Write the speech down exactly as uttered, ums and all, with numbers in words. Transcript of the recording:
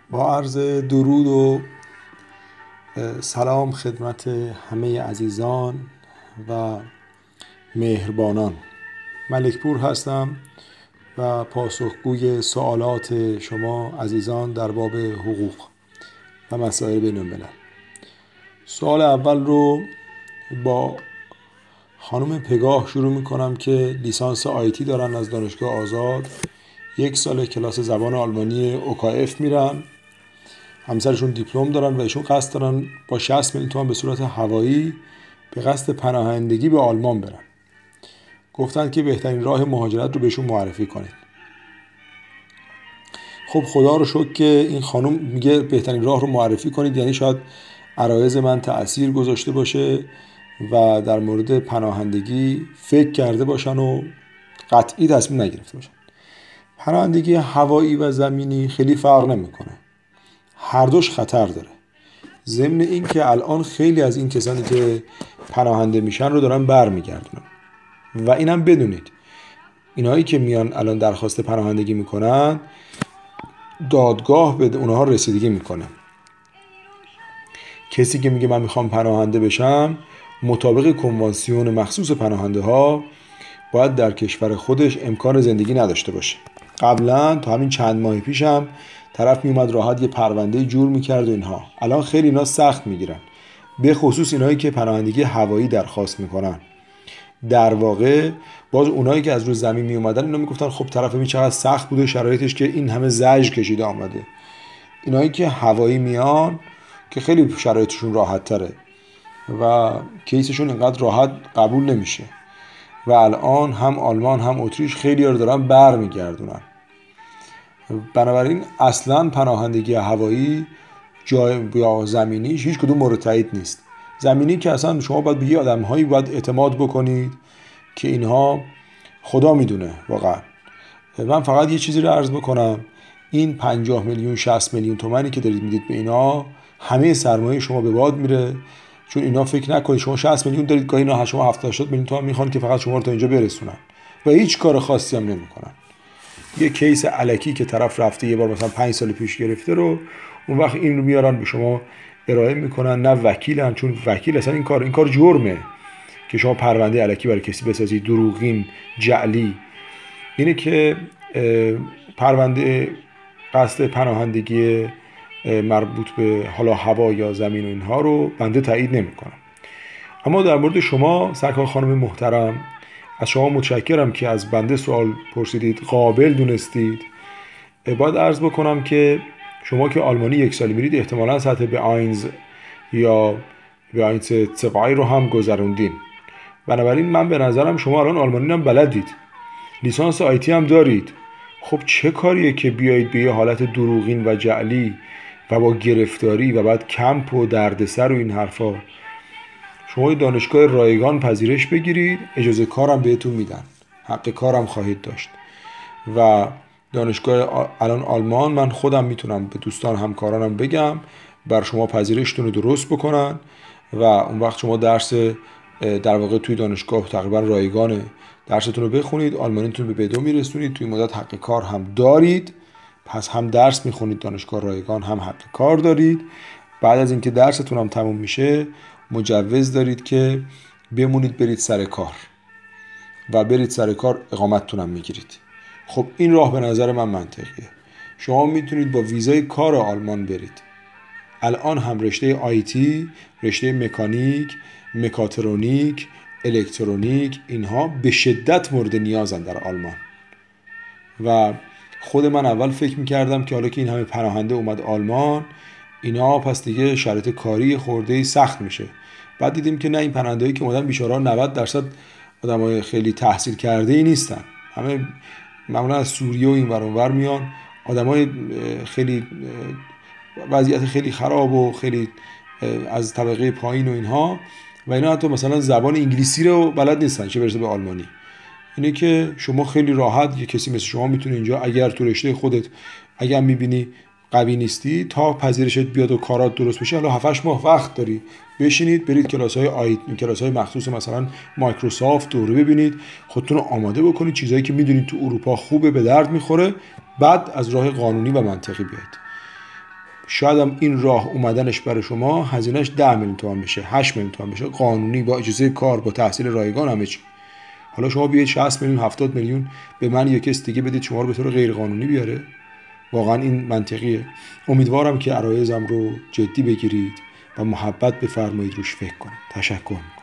با عرض درود و سلام خدمت همه عزیزان و مهربانان. ملکپور هستم و پاسخگوی سوالات شما عزیزان در باب حقوق و مسائل بین الملل. سوال اول رو با خانم پگاه شروع میکنم که لیسانس آیتی دارن از دانشگاه آزاد، یک سال کلاس زبان آلمانی اوکاف میرن، همسرشون دیپلم دارن و ایشون قصد دارن با شصت میلیون تومان به صورت هوایی به قصد پناهندگی به آلمان برن. گفتن که بهترین راه مهاجرت رو بهشون معرفی کنید. خب خدا رو شکر که این خانم میگه بهترین راه رو معرفی کنید، یعنی شاید عرایض من تأثیر گذاشته باشه و در مورد پناهندگی فکر کرده باشن و قطعی تصمیم نگرفته باشن. پناهندگی هوایی و زمینی خیلی فرق نمیکنه، هر دوش خطر داره. ضمن این که الان خیلی از این کسانی که پناهنده میشن رو دارن برمیگردونن و اینم بدونید اینایی که میان الان درخواست پناهندگی میکنن دادگاه به اونها رسیدگی میکنه. کسی که میگه من میخوام پناهنده بشم مطابق کنوانسیون مخصوص پناهنده ها باید در کشور خودش امکان زندگی نداشته باشه. قبلا تا همین چند ماه پیشم طرف میومد راحت یه پرونده جور میکرد و اینها. الان خیلی اینا سخت میگیرن، به خصوص اینایی که پناهندگی هوایی درخواست میکنن. در واقع باز اونایی که از روی زمین میومدن اینا میگفتن خب طرف می چقدر سخت بوده شرایطش که این همه زجر کشیده آمده. اینایی که هوایی میان که خیلی شرایطشون راحت تره و کیسشون اینقدر راحت قبول نمیشه و الان هم آلمان هم اتریش خیلی رو دارن بر میگردونن. بنابراین اصلا پناهندگی هوایی جای یا زمینیش هیچ کدوم مورد تایید نیست. زمینی که اصلا شما باید به یه آدم‌هایی باید اعتماد بکنید که اینها خدا میدونه واقعا. من فقط یه چیزی رو عرض بکنم، این پنجاه میلیون شصت میلیون تومانی که دارید میدید به اینا همه سرمایه شما به باد میره، چون اینا فکر نکنید شما شصت میلیون دارید گاهی اینا شما هفتاد هشتاد میلیون تومان میخوان که فقط شما رو تا اینجا برسونن و هیچ کار خاصی هم نمیکنن. یه کیس الکی که طرف رفته یه بار مثلا پنج سال پیش گرفته رو اون وقت این رو میارن به شما ارائه میکنن، نه وکیلن، چون وکیل اصلا این کار این کار جرمه که شما پرونده الکی برای کسی بسازید، دروغین، جعلی. اینه که پرونده قصد پناهندگی مربوط به حالا هوا یا زمین و اینها رو بنده تایید نمیکنم. اما در مورد شما سرکار خانم محترم، از شما متشکرم که از بنده سوال پرسیدید، قابل دونستید. باید عرض بکنم که شما که آلمانی یک سالی میرید احتمالاً سطح به آینز یا به آینز سوای رو هم گذروندین. بنابراین من به نظرم شما الان آلمانی هم بلدید، لیسانس آیتی هم دارید. خب چه کاریه که بیایید به یه حالت دروغین و جعلی و با گرفتاری و بعد کمپ و دردسر و این حرفا شما دانشگاه رایگان پذیرش بگیرید، اجازه کارم بهتون میدن، حق کارم خواهید داشت و دانشگاه الان آلمان من خودم میتونم به دوستان همکارانم بگم بر شما پذیرشتون رو درست بکنن و اون وقت شما درس در واقع توی دانشگاه تقریبا رایگانه درستون رو بخونید، آلمانیتون به بدو میرسونید، توی مدت حق کار هم دارید. پس هم درس میخونید دانشگاه رایگان هم حق کار دارید. بعد از اینکه درستون هم تموم میشه مجوز دارید که بمونید برید سر کار و برید سر کار اقامتتون هم میگیرید. خب این راه به نظر من منطقیه. شما میتونید با ویزای کار آلمان برید. الان هم رشته آیتی، رشته مکانیک، مکاترونیک، الکترونیک اینها به شدت مورد نیازن در آلمان و خود من اول فکر میکردم که حالا که این همه پناهنده اومد آلمان اینا پس دیگه شرایط کاری خورده سخت میشه. بعد دیدیم که نه، این پناهندهایی که اومدن بیچاره‌ها نود درصد آدمای خیلی تحصیل کرده ای نیستن، همه معمولا از سوریه و این ور اون ور میان، آدمای خیلی وضعیت خیلی خراب و خیلی از طبقه پایین و اینها و اینا حتی مثلا زبان انگلیسی رو بلد نیستن چه برسه به آلمانی. اینه که شما خیلی راحت یه کسی مثل شما میتونه اینجا اگر تو رشته خودت اگر میبینی قوی نیستی تا پذیرشت بیاد و کارات درست بشه، حالا هفت هشت ماه وقت داری، بشینید برید کلاس‌های آیت کلاس‌های مخصوص مثلا مایکروسافت دوره ببینید، خودتون رو آماده بکنید، چیزایی که میدونید تو اروپا خوبه به درد میخوره، بعد از راه قانونی و منطقی بیاید. شاید هم این راه اومدنش برای شما هزینهش ده میلیون تومان بشه، هشت میلیون تومان بشه، قانونی، با اجازه کار، با تحصیل رایگان، همه چی. حالا شما بیاید شصت میلیون هفتاد میلیون به من یا کس دیگه بدید شما رو به طور غیر قانونی بیاره؟ واقعا این منطقیه؟ امیدوارم که عرایزم رو جدی بگیرید و محبت بفرمایید روش فکر کنید. تشکر میکنم.